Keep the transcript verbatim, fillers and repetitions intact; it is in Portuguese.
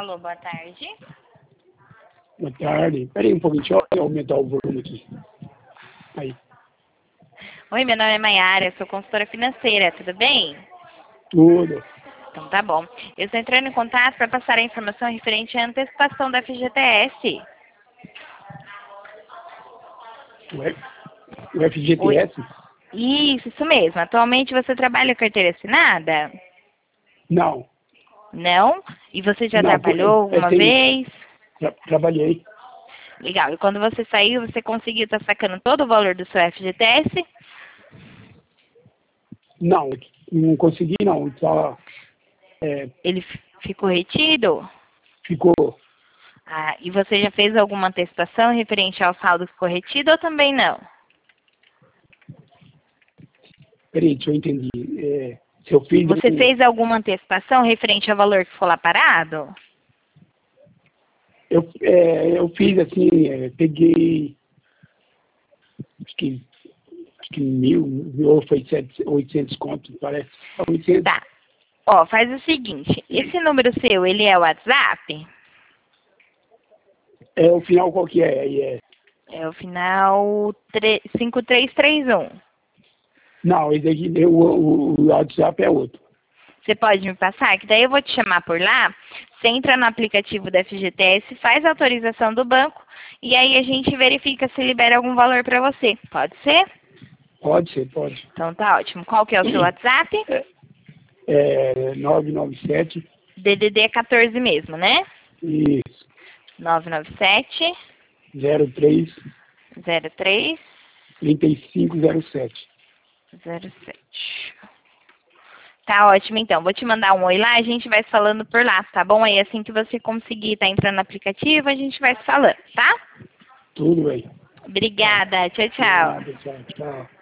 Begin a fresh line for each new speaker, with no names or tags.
Alô, boa tarde.
Boa tarde. Espera aí um pouquinho, deixa eu aumentar o volume aqui. Aí.
Oi, meu nome é Maiara, eu sou consultora financeira, tudo bem?
Tudo.
Então tá bom. Eu estou entrando em contato para passar a informação referente à antecipação da F G T S.
O F- o F G T
Oi.
S?
Isso, isso mesmo. Atualmente você trabalha carteira assinada?
Não.
Não? E você já
Não, por-
trabalhou
é,
alguma
tem,
vez?
tra- trabalhei.
Legal. E quando você saiu, você conseguiu estar sacando todo o valor do seu F G T S?
Não, não consegui não. Só é,
Ele f- ficou retido?
ficou.
Ah, e você já fez alguma antecipação referente ao saldo que ficou retido ou também não?
Peraí, deixa eu entender. É, se eu fiz.
Você
um-
fez alguma antecipação referente ao valor que ficou lá parado?
Eu, é, eu fiz assim, é, peguei. Acho que, acho que mil, ou foi sete, oitocentos contos, parece. oitocentos.
Tá. Ó, faz o seguinte, esse número seu, ele é o WhatsApp?
É o final qual que é? Aí é.
É o final tre- cinco três três um.
Não, esse aqui, o, o, o WhatsApp é outro.
Você pode me passar? Que daí eu vou te chamar por lá. Você entra no aplicativo da F G T S, faz a autorização do banco e aí a gente verifica se libera algum valor para você. Pode ser?
Pode ser, pode.
Então tá ótimo. Qual que é o seu WhatsApp?
É, é nove nove sete,
D D D é quatorze mesmo, né?
isso,
nove nove sete,
zero três,
zero três,
trinta e cinco zero sete.
zero sete. Tá ótimo, então. Vou te mandar um oi lá, a gente vai se falando por lá, tá bom? Aí assim que você conseguir tá entrando no aplicativo, a gente vai se falando, tá?
Tudo bem.
Obrigada. Tchau, tchau.
Nada, tchau, tchau.